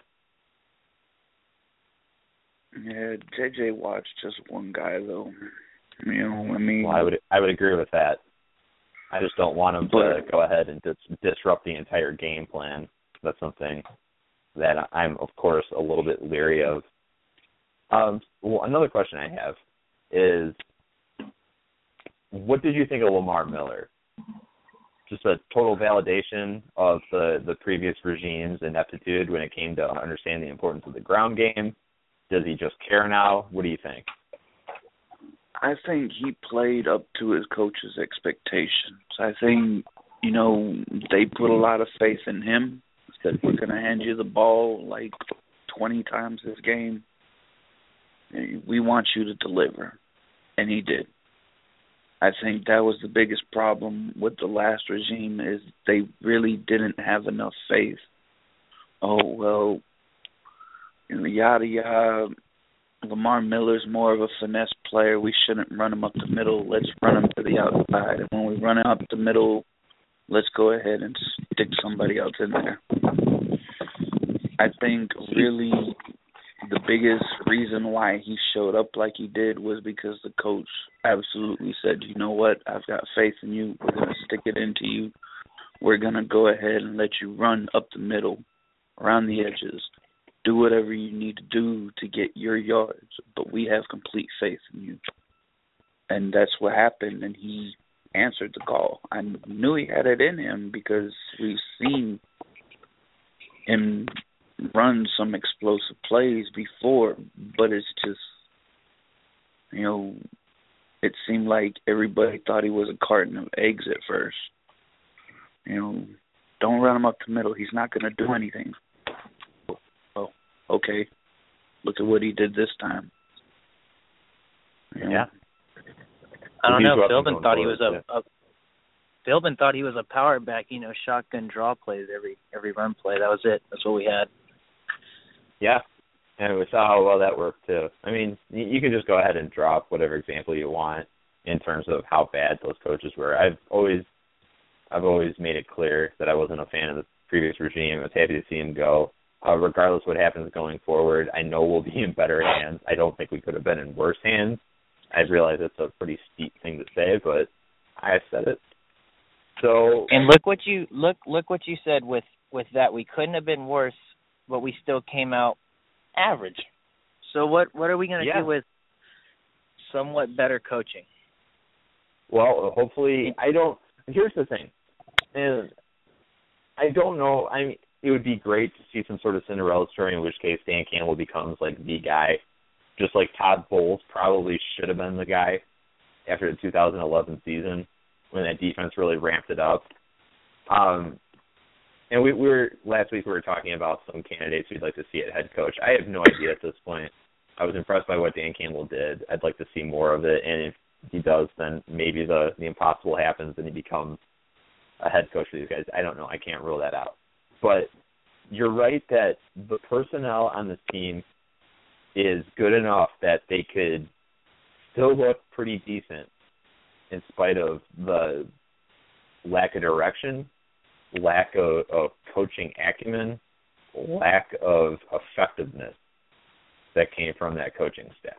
Yeah, J J. Watt's just one guy, though. You know, I mean, well, I would I would agree with that. I just don't want him to go ahead and dis- disrupt the entire game plan. That's something that I'm, of course, a little bit leery of. Um, well, another question I have is, what did you think of Lamar Miller? Just a total validation of the, the previous regime's ineptitude when it came to understanding the importance of the ground game? Does he just care now? What do you think? I think he played up to his coach's expectations. I think, you know, they put a lot of faith in him. Said, we're going to hand you the ball like twenty times this game. We want you to deliver. And he did. I think that was the biggest problem with the last regime is they really didn't have enough faith. Oh, well, you know, yada, yada. Lamar Miller's more of a finesse player. We shouldn't run him up the middle. Let's run him to the outside. And when we run him up the middle, let's go ahead and stick somebody else in there. I think really the biggest reason why he showed up like he did was because the coach absolutely said, you know what, I've got faith in you. We're going to stick it into you. We're going to go ahead and let you run up the middle, around the edges. Do whatever you need to do to get your yards, but we have complete faith in you. And that's what happened, and he answered the call. I knew he had it in him because we've seen him run some explosive plays before, but it's just, you know, it seemed like everybody thought he was a carton of eggs at first. You know, don't run him up the middle. He's not going to do anything. Okay, look at what he did this time. You know? Yeah. I don't know. Philbin thought he was a, a Philbin thought he was a power back, you know, shotgun draw plays every every run play. That was it. That's what we had. Yeah. And we saw how well that worked too. I mean, you can just go ahead and drop whatever example you want in terms of how bad those coaches were. I've always I've always made it clear that I wasn't a fan of the previous regime. I was happy to see him go. Uh, regardless what happens going forward, I know we'll be in better hands. I don't think we could have been in worse hands. I realize it's a pretty steep thing to say, but I said it. So and look what you look look what you said with, with that. We couldn't have been worse, but we still came out average. So what what are we going to yeah. do with somewhat better coaching? Well, hopefully, I don't. Here's the thing, and I don't know. I mean. It would be great to see some sort of Cinderella story, in which case Dan Campbell becomes like the guy, just like Todd Bowles probably should have been the guy after the two thousand eleven season when that defense really ramped it up. Um, and we, we were last week we were talking about some candidates we'd like to see at head coach. I have no idea at this point. I was impressed by what Dan Campbell did. I'd like to see more of it, and if he does, then maybe the the impossible happens and he becomes a head coach for these guys. I don't know. I can't rule that out. But you're right that the personnel on this team is good enough that they could still look pretty decent in spite of the lack of direction, lack of, of coaching acumen, lack of effectiveness that came from that coaching staff.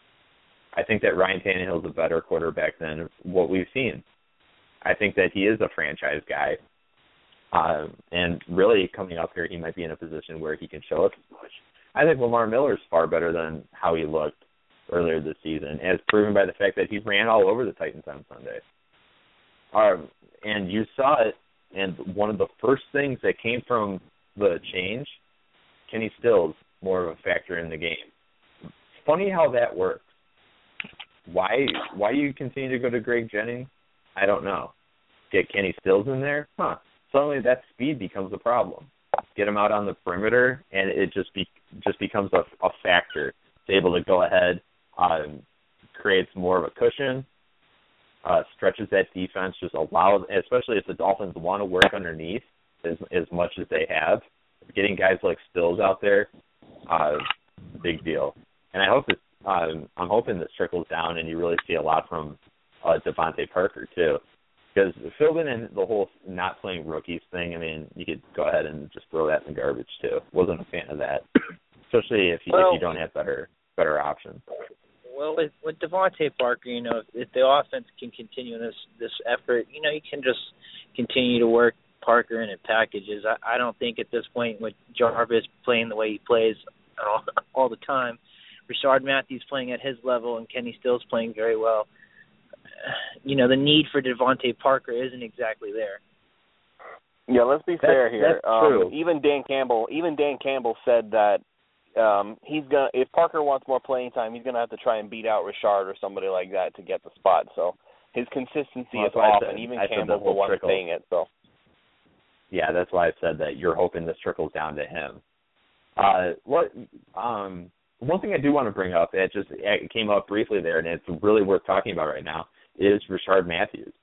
I think that Ryan Tannehill is a better quarterback than what we've seen. I think that he is a franchise guy. Um, and really, coming up here, he might be in a position where he can show us as much. I think Lamar Miller is far better than how he looked earlier this season, as proven by the fact that he ran all over the Titans on Sunday. Um, and you saw it And one of the first things that came from the change, Kenny Stills, more of a factor in the game. It's funny how that works. Why why you continue to go to Greg Jennings, I don't know. Get Kenny Stills in there, huh? Suddenly that speed becomes a problem. Get him out on the perimeter, and it just be just becomes a, a factor. It's able to go ahead, um, creates more of a cushion, uh, stretches that defense, just allows, especially if the Dolphins want to work underneath as as much as they have. Getting guys like Stills out there, uh, big deal. And I hope this. Um, I'm hoping this trickles down, and you really see a lot from uh, Devontae Parker too. Because Philbin and the whole not playing rookies thing, I mean, you could go ahead and just throw that in the garbage too. Wasn't a fan of that, especially if you, well, if you don't have better better options. Well, with, with Devontae Parker, you know, if, if the offense can continue this this effort, you know, you can just continue to work Parker in in packages. I, I don't think at this point with Jarvis playing the way he plays all, all the time, Rashard Matthews playing at his level, and Kenny Stills playing very well, you know, the need for Devontae Parker isn't exactly there. Yeah, let's be That's, fair here. That's um, true. Even Dan Campbell, even Dan Campbell said that um, he's gonna. If Parker wants more playing time, he's gonna have to try and beat out Rashard or somebody like that to get the spot. So his consistency well, is off, said, and even I Campbell's the one trickle. saying it. So yeah, that's why I said that you're hoping this trickles down to him. Uh, what? Um, one thing I do want to bring up, it just it came up briefly there, and it's really worth talking about right now, is Rashard Matthews.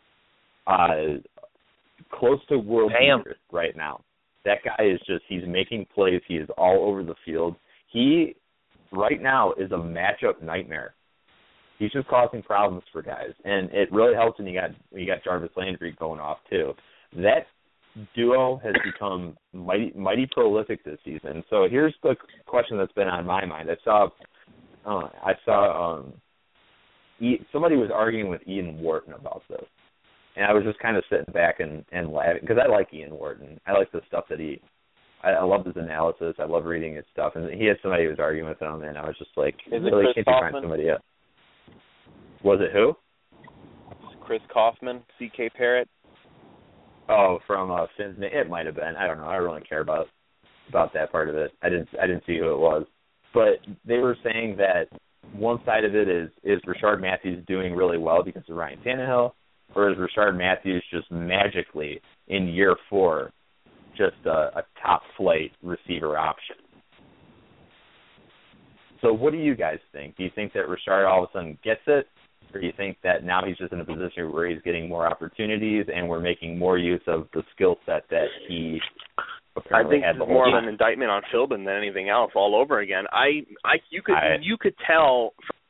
Uh, close to world beater right now. That guy is just, he's making plays. He is all over the field. He, right now, is a matchup nightmare. He's just causing problems for guys. And it really helps when you got, you got Jarvis Landry going off, too. That duo has become mighty, mighty prolific this season. So here's the question that's been on my mind. I saw, uh, I saw, um, somebody was arguing with Ian Wharton about this, and I was just kind of sitting back and, and laughing, because I like Ian Wharton. I like the stuff that he, I, I love his analysis. I love reading his stuff, and he had somebody who was arguing with him, and I was just like, Is really, it Chris can't you find Kaufman? somebody else? Was it who? Chris Kaufman, C K Parrott. Oh, from uh, Finn's. It might have been. I don't know. I don't really care about about that part of it. I didn't. I didn't see who it was, but they were saying that one side of it is is Rashard Matthews doing really well because of Ryan Tannehill, or is Rashard Matthews just magically in year four just a, a top flight receiver option? So what do you guys think? Do you think that Rashard all of a sudden gets it, or do you think that now he's just in a position where he's getting more opportunities and we're making more use of the skill set that he apparently I think had it's the whole more time? of an indictment on Philbin than anything else, all over again. I, I, you could, I, you could tell.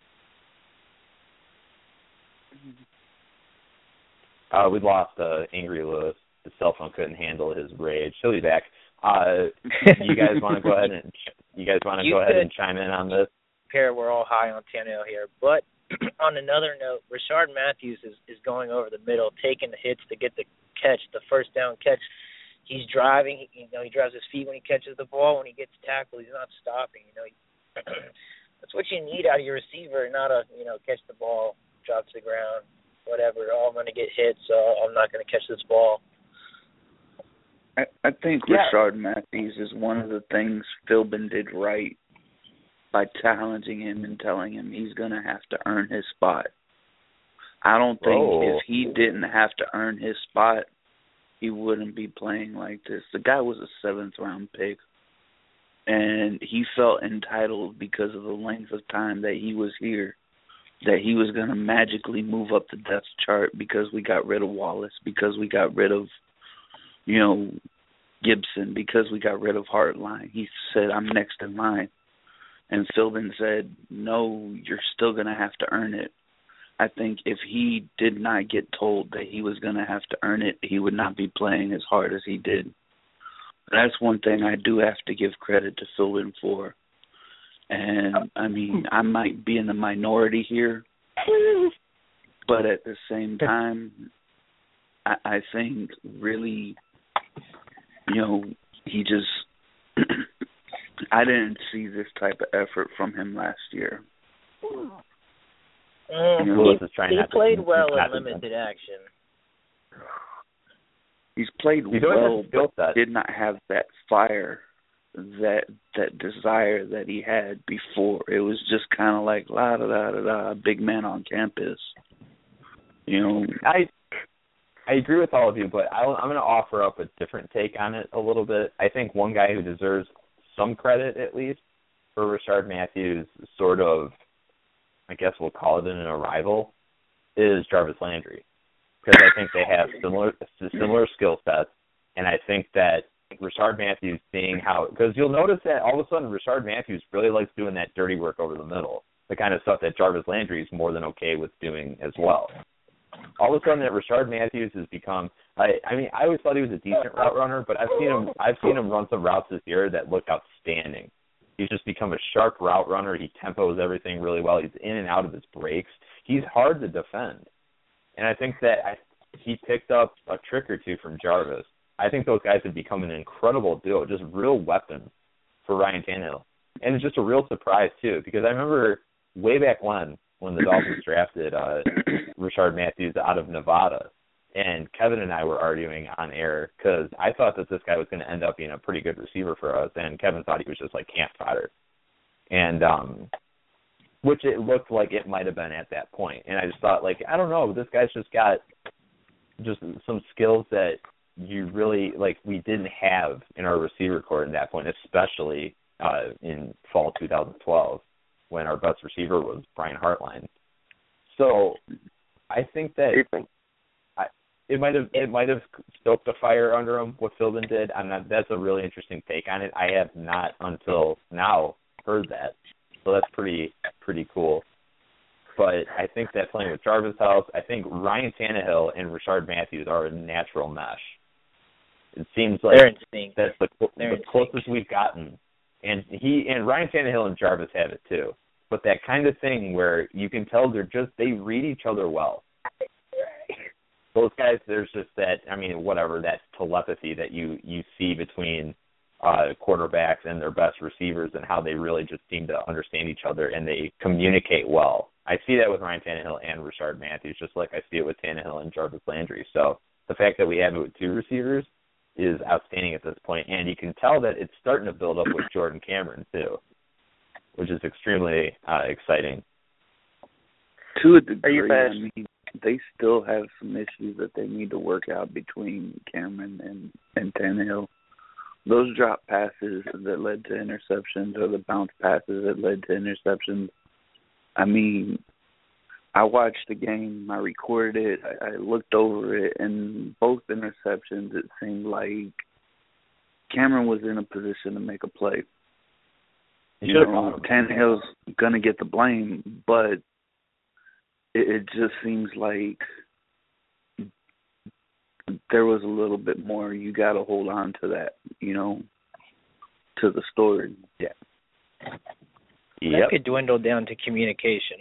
Uh, we lost uh, Angry Lewis. His cell phone couldn't handle his rage. He'll be back. Uh, you guys want to go ahead and you guys want to go ahead and chime in on this? Pair, we're all high on Tannehill here, but on another note, Rashard Matthews is, is going over the middle, taking the hits to get the catch, the first down catch. He's driving. He, you know, he drives his feet when he catches the ball. When he gets tackled, he's not stopping. You know, he, that's what you need out of your receiver, not a you know catch the ball, drop to the ground, whatever. Oh, I'm going to get hit, so I'm not going to catch this ball. I, I think Yeah. Rashard Matthews is one of the things Philbin did right by challenging him and telling him he's going to have to earn his spot. I don't think Oh. if he didn't have to earn his spot, he wouldn't be playing like this. The guy was a seventh-round pick, and he felt entitled because of the length of time that he was here, that he was going to magically move up the depth chart because we got rid of Wallace, because we got rid of, you know, Gibson, because we got rid of Hartline. He said, I'm next in line. And Philbin said, no, you're still going to have to earn it. I think if he did not get told that he was going to have to earn it, he would not be playing as hard as he did. That's one thing I do have to give credit to Philbin for. And, I mean, I might be in the minority here, but at the same time, I, I think really, you know, he just – I didn't see this type of effort from him last year. Mm, Lewis he is trying he not to- played well not in to- limited action. He's played He's always well, had skill but set. did not have that fire, that that desire that he had before. It was just kind of like la da da da da, big man on campus. You know, I I agree with all of you, but I'll, I'm going to offer up a different take on it a little bit. I think one guy who deserves some credit, at least, for Rashard Matthews, sort of, I guess we'll call it an arrival, is Jarvis Landry. Because I think they have similar similar skill sets, and I think that Rashard Matthews seeing how, because you'll notice that all of a sudden Rashard Matthews really likes doing that dirty work over the middle, the kind of stuff that Jarvis Landry is more than okay with doing as well. All of a sudden that Rashard Matthews has become, I, I mean, I always thought he was a decent route runner, but I've seen him I've seen him run some routes this year that look outstanding. He's just become a sharp route runner. He tempos everything really well. He's in and out of his breaks. He's hard to defend. And I think that I, he picked up a trick or two from Jarvis. I think those guys have become an incredible duo, just real weapons for Ryan Tannehill. And it's just a real surprise, too, because I remember way back when, when the Dolphins drafted uh, Rashard Matthews out of Nevada, and Kevin and I were arguing on air because I thought that this guy was going to end up being a pretty good receiver for us, and Kevin thought he was just like camp fodder. And, um, which it looked like it might have been at that point. And I just thought, like, I don't know, this guy's just got just some skills that you really, like, we didn't have in our receiver corps at that point, especially uh, in fall two thousand twelve when our best receiver was Brian Hartline. So I think that I, it might have it might have stoked a fire under him, what Philbin did. I'm not, that's a really interesting take on it. I have not until now heard that. So that's pretty pretty cool. But I think that playing with Jarvis House, I think Ryan Tannehill and Rashard Matthews are a natural mesh. It seems like that's the, the closest we've gotten. And he and Ryan Tannehill and Jarvis have it too. But that kind of thing where you can tell they're just, they read each other well. Those guys, there's just that, I mean, whatever, that telepathy that you, you see between Uh, quarterbacks and their best receivers and how they really just seem to understand each other and they communicate well. I see that with Ryan Tannehill and Rashard Matthews, just like I see it with Tannehill and Jarvis Landry. So the fact that we have it with two receivers is outstanding at this point, and you can tell that it's starting to build up with Jordan Cameron too, which is extremely uh, exciting. To a degree, I mean, they still have some issues that they need to work out between Cameron and, and Tannehill. Those drop passes that led to interceptions or the bounce passes that led to interceptions, I mean, I watched the game, I recorded it, I, I looked over it, and both interceptions, it seemed like Cameron was in a position to make a play. You know, Tannehill's going to get the blame, but it, it just seems like there was a little bit more. You got to hold on to that, you know, to the story. Yeah. That Yep. could dwindle down to communication.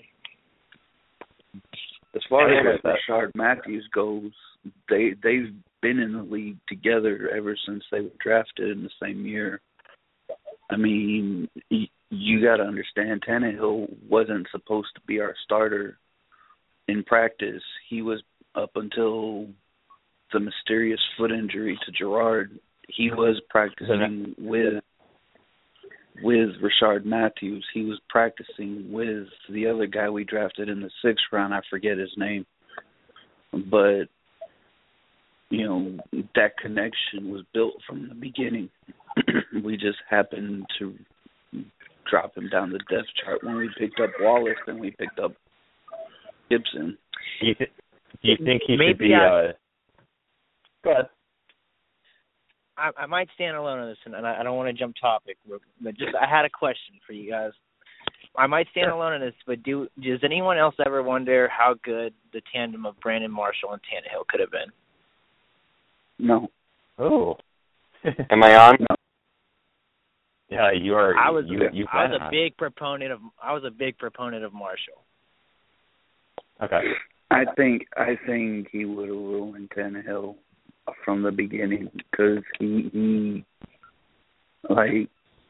As far as Rashard Matthews goes, they they've been in the league together ever since they were drafted in the same year. I mean, you, you got to understand, Tannehill wasn't supposed to be our starter in practice. He was up until the mysterious foot injury to Gerard. He was practicing with with Rashard Matthews. He was practicing with the other guy we drafted in the sixth round. I forget his name. But, you know, that connection was built from the beginning. We just happened to drop him down the depth chart when we picked up Wallace and we picked up Gibson. Do you, th- do you think he Maybe should be... I, uh, go ahead. I, I might stand alone on this, and I, I don't want to jump topic, but just I had a question for you guys. I might stand Sure. alone on this, but do does anyone else ever wonder how good the tandem of Brandon Marshall and Tannehill could have been? No. Oh. Am I on? No. Yeah, you are. I was you, you I was a on. big proponent of I was a big proponent of Marshall. Okay. I think I think he would have ruined Tannehill from the beginning because he, he like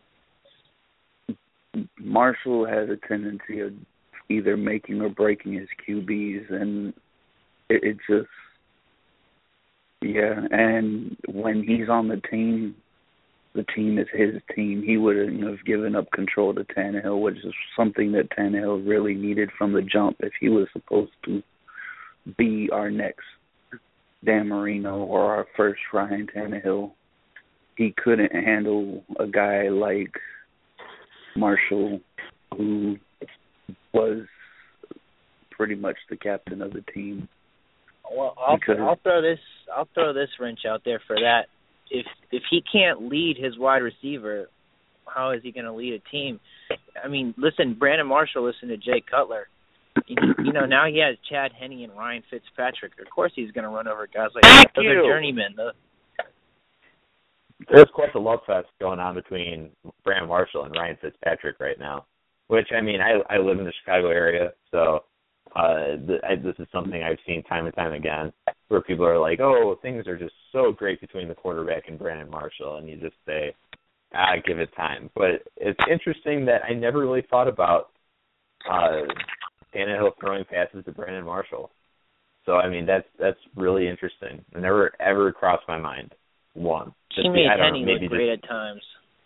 Marshall has a tendency of either making or breaking his Q Bs, and it, it just Yeah, and when he's on the team, the team is his team. He wouldn't have given up control to Tannehill, which is something that Tannehill really needed from the jump if he was supposed to be our next Dan Marino or our first Ryan Tannehill. He couldn't handle a guy like Marshall, who was pretty much the captain of the team. Well, I'll, I'll throw this. I'll throw this wrench out there for that. If if he can't lead his wide receiver, how is he going to lead a team? I mean, listen, Brandon Marshall, listen to Jay Cutler. You, you know, now he has Chad Henne and Ryan Fitzpatrick. Of course, he's going to run over guys like that. Those are journeymen. The, There's quite a love fest going on between Brandon Marshall and Ryan Fitzpatrick right now. Which, I mean, I I live in the Chicago area, so uh, the, I, this is something I've seen time and time again, where people are like, "Oh, things are just so great between the quarterback and Brandon Marshall," and you just say, "Ah, give it time." But it's interesting that I never really thought about uh, Tannehill throwing passes to Brandon Marshall. So I mean, that's that's really interesting. It never ever crossed my mind. One, he made Henne look great at times.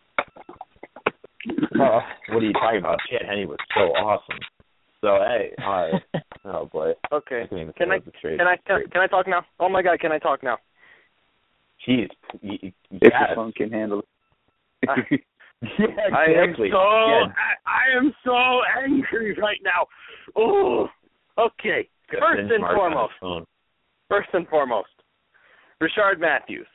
Uh, what are you talking about? Chad Henne was so awesome. So hey, uh, oh boy. Okay. I can, can I can I can, can I talk now? Oh my God, can I talk now? Jeez, y- y- if yes. the phone can handle it. I, yeah, exactly. I am so yeah. I, I am so angry right now. Oh, okay. First and foremost. First and foremost, Rishard Matthews.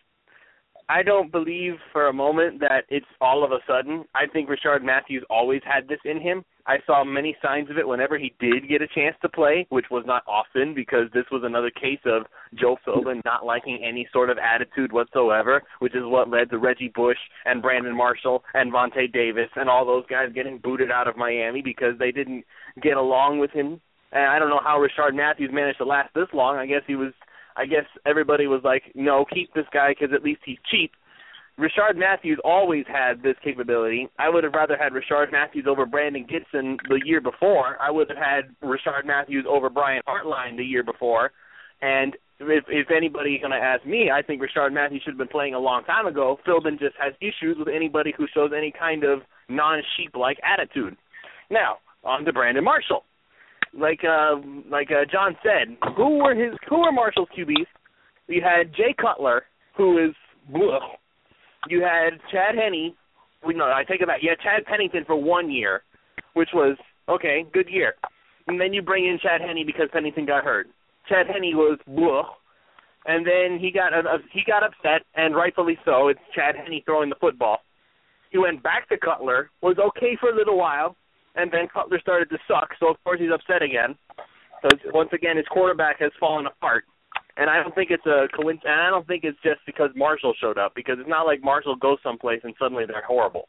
I don't believe for a moment that it's all of a sudden. I think Rishard Matthews always had this in him. I saw many signs of it whenever he did get a chance to play, which was not often because this was another case of Joe Philbin not liking any sort of attitude whatsoever, which is what led to Reggie Bush and Brandon Marshall and Vontae Davis and all those guys getting booted out of Miami because they didn't get along with him. And I don't know how Rishard Matthews managed to last this long. I guess he was I guess everybody was like, no, keep this guy because at least he's cheap. Rishard Matthews always had this capability. I would have rather had Rishard Matthews over Brandon Gibson the year before. I would have had Rishard Matthews over Brian Hartline the year before. And if, if anybody's going to ask me, I think Rishard Matthews should have been playing a long time ago. Philbin just has issues with anybody who shows any kind of non-sheep-like attitude. Now, on to Brandon Marshall. Like uh, like uh, John said, who were his who were Marshall's Q Bs? You had Jay Cutler, who is ugh. You had Chad Henne. We no, I take it back. You had Chad Pennington for one year, which was okay, good year. And then you bring in Chad Henne because Pennington got hurt. Chad Henne was ugh. And then he got uh, he got upset, and rightfully so. It's Chad Henne throwing the football. He went back to Cutler, was okay for a little while. And then Cutler started to suck, so of course he's upset again. Because once again, his quarterback has fallen apart. And I don't think it's a coincidence. And I don't think it's just because Marshall showed up, because it's not like Marshall goes someplace and suddenly they're horrible.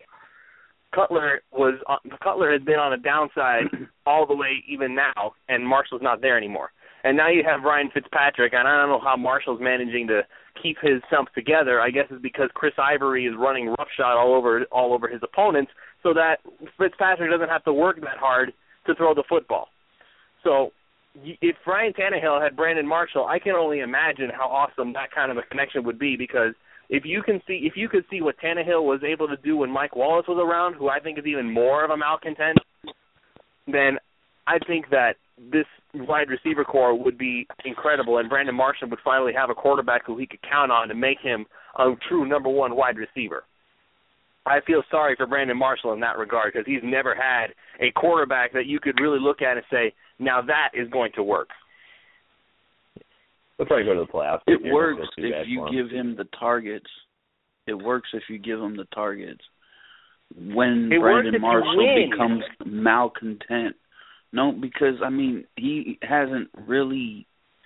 Cutler was uh, Cutler has been on a downside all the way even now, and Marshall's not there anymore. And now you have Ryan Fitzpatrick, and I don't know how Marshall's managing to keep his stump together. I guess it's because Chris Ivory is running roughshod all over all over his opponents, so that Fitzpatrick doesn't have to work that hard to throw the football. So if Ryan Tannehill had Brandon Marshall, I can only imagine how awesome that kind of a connection would be, because if you can see if you could see what Tannehill was able to do when Mike Wallace was around, who I think is even more of a malcontent, then I think that this wide receiver core would be incredible, and Brandon Marshall would finally have a quarterback who he could count on to make him a true number one wide receiver. I feel sorry for Brandon Marshall in that regard, because he's never had a quarterback that you could really look at and say, now that is going to work. We'll probably go to the playoffs. It works if you give him the targets. It works if you give him the targets. When it Brandon Marshall becomes malcontent, no, because, I mean, he hasn't really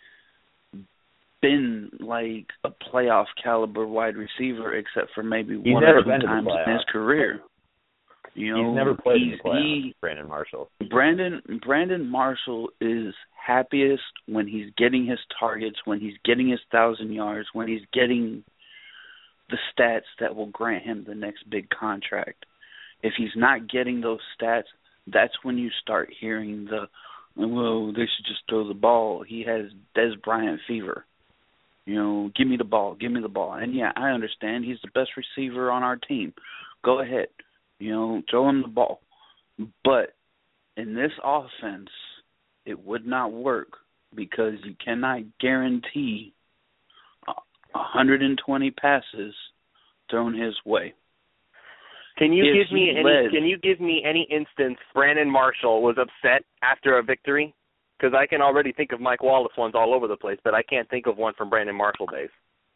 been like a playoff caliber wide receiver except for maybe He's one or two times in his career. You know, he's never played in the playoffs, he, Brandon Marshall. Brandon Brandon Marshall is happiest when he's getting his targets, when he's getting his thousand yards, when he's getting the stats that will grant him the next big contract. If he's not getting those stats, that's when you start hearing the, well, they should just throw the ball. He has Des Bryant fever. You know, give me the ball, give me the ball. And, yeah, I understand he's the best receiver on our team. Go ahead. You know, throw him the ball. But in this offense, it would not work because you cannot guarantee one hundred twenty passes thrown his way. Can you If give me he any? led- Can you give me any instance Brandon Marshall was upset after a victory? Because I can already think of Mike Wallace ones all over the place, but I can't think of one from Brandon Marshall days.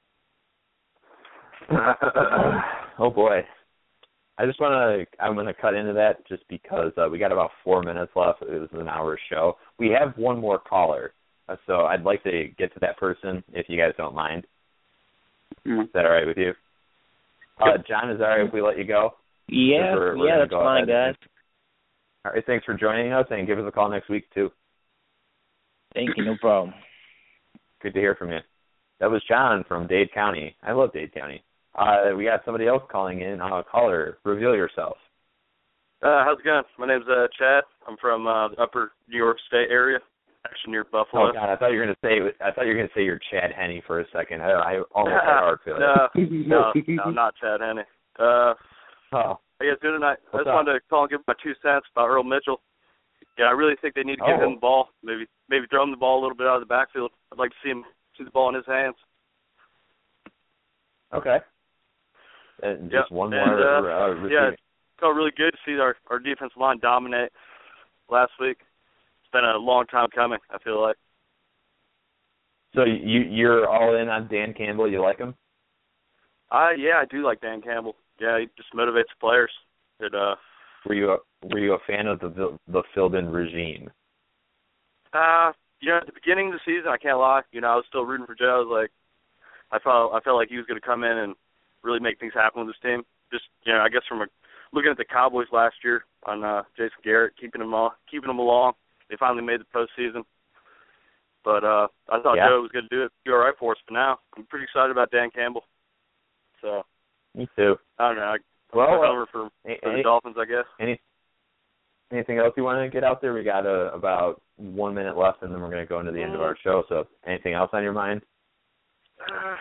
Oh boy, I just want to. I'm going to cut into that just because uh, we got about four minutes left. It was an hour show. We have one more caller, uh, so I'd like to get to that person if you guys don't mind. Mm-hmm. Is that all right with you? Uh, John, is it all right if we let you go? Yeah, We're- we're yeah, gonna that's go fine, ahead. guys. All right, thanks for joining us, and give us a call next week too. Thank you, no problem. Good to hear from you. That was John from Dade County. I love Dade County. Uh, we got somebody else calling in. Uh, caller, reveal yourself. Uh, how's it going? My name's uh, Chad. I'm from uh, the Upper New York State area, actually near Buffalo. Oh God, I thought you were gonna say. I thought you were gonna say you're Chad Henne for a second. I, I almost had a heart failure. no, no, no, I'm not Chad Henne. Uh, oh. How you guys doing tonight? What's I just up? wanted to call and give my two cents about Earl Mitchell. Yeah, I really think they need to give Oh. him the ball. Maybe maybe throw him the ball a little bit out of the backfield. I'd like to see him see the ball in his hands. Okay. And just Yep. one And, more. uh, Uh, yeah, receiving. it felt really good to see our our defensive line dominate last week. It's been a long time coming, I feel like. So you you're all in on Dan Campbell. You like him? I yeah, I do like Dan Campbell. Yeah, he just motivates the players. It uh Were you a, were you a fan of the the filled-in regime? Uh, you know, at the beginning of the season, I can't lie. You know, I was still rooting for Joe. I was like, I felt I felt like he was going to come in and really make things happen with this team. Just you know, I guess from a, looking at the Cowboys last year on uh, Jason Garrett, keeping them all, keeping them along. They finally made the postseason. But uh, I thought Yeah. Joe was going to do it, do all right for us. But now I'm pretty excited about Dan Campbell. So Me too. I don't know. I, Well, I'm over for, for the any, Dolphins, I guess. any anything else you want to get out there? We got uh, about one minute left, and then we're going to go into the end of our show. So, anything else on your mind? Uh,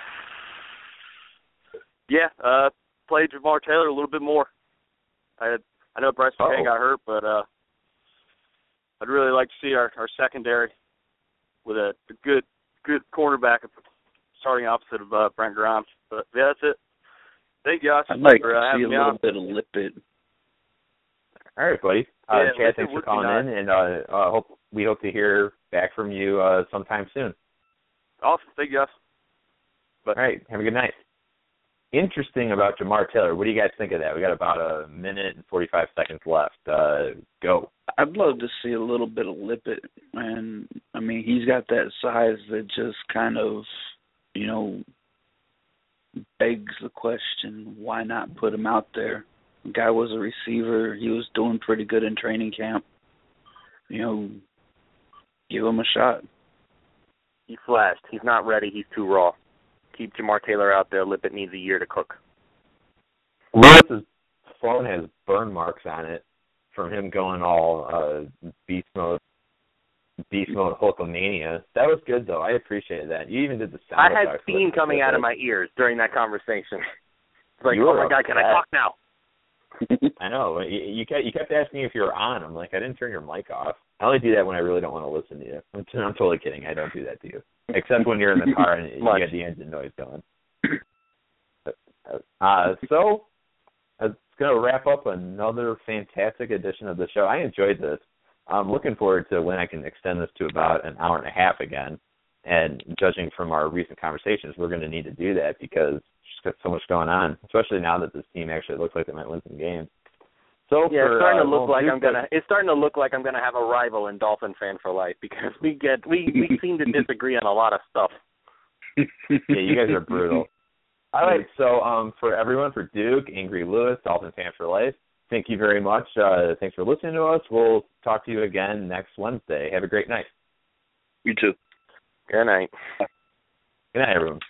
yeah, uh, play Jamar Taylor a little bit more. I had, I know Bryce McCain Oh. got hurt, but uh, I'd really like to see our, our secondary with a, a good good cornerback starting opposite of uh, Brent Grimes. But yeah, that's it. Thank you guys I'd like for uh, to see having a me little on. bit of Lippet. All right, buddy. Uh, Yeah, Chad, Lippet thanks for would be calling nice. in, and uh, uh, hope we hope to hear back from you uh, sometime soon. Awesome. Thank you guys. All right, have a good night. Interesting about Jamar Taylor. What do you guys think of that? We got about a minute and forty-five seconds left. Uh, go. I'd love to see a little bit of Lippet, and I mean he's got that size that just kind of, you know, begs the question: why not put him out there? The guy was a receiver. He was doing pretty good in training camp. You know, give him a shot. He flashed. He's not ready. He's too raw. Keep Jamar Taylor out there. Lippet needs a year to cook. Lewis's phone has burn marks on it from him going all uh, beast mode, beast mode Hulkamania. That was good though. I appreciated that. You even did the sound I had effects steam with- coming with out it. of my ears during that conversation. It's like, You oh were my God, can I upset. talk now? I know. You, you kept you kept asking me if you were on. I'm like, I didn't turn your mic off. I only do that when I really don't want to listen to you. I'm, t- I'm totally kidding. I don't do that to you, except when you're in the car and you Much. got the engine noise going. Uh, so it's going to wrap up another fantastic edition of the show. I enjoyed this. I'm looking forward to when I can extend this to about an hour and a half again. And judging from our recent conversations, we're going to need to do that because there's got so much going on, especially now that this team actually looks like they might win some games. So Yeah, for, it's starting uh, to look well, like Duke I'm gonna. It's starting to look like I'm gonna have a rival in Dolphin fan for life because we get we we seem to disagree on a lot of stuff. Yeah, you guys are brutal. All right, so um, for everyone, for Duke, Angry Lewis, Dolphin fan for life, thank you very much. Uh, thanks for listening to us. We'll talk to you again next Wednesday. Have a great night. You too. Good night. Good night, everyone.